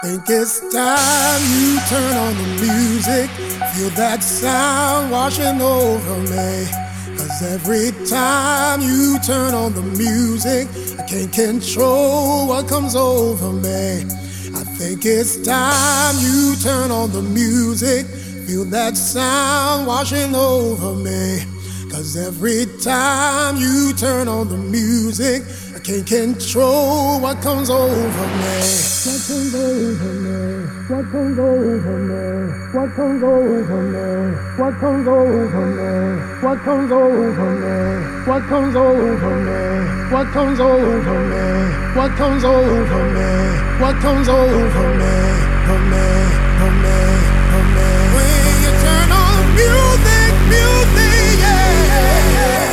Think it's time you turn on the music. Feel that sound washing over me. 'Cause every time you turn on the music, I can't control what comes over me. I think it's time you turn on the music. Feel that sound washing over me. 'Cause every time you turn on the music, I can't control what comes over me. What comes over me? What comes over me? What comes over me? What comes over me? What comes over me? What comes over me? What comes over me? What comes over me? What comes over me? For me, for me, for me. When you turn on the music, music, yeah.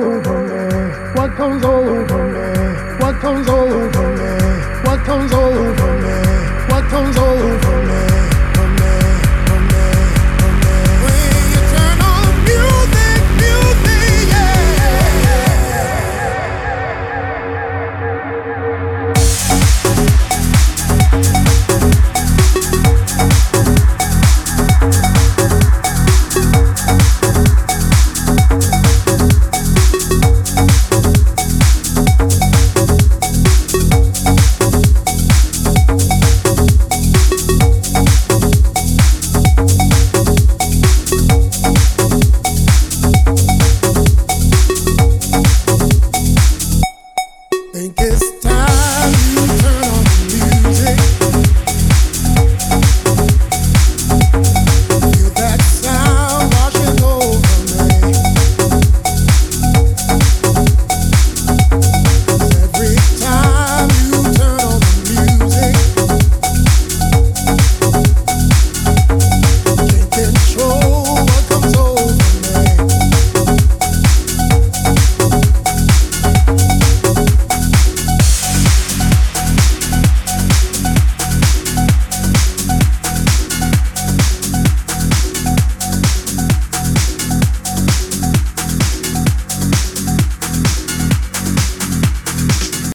What comes over me? What comes over me? What comes over me?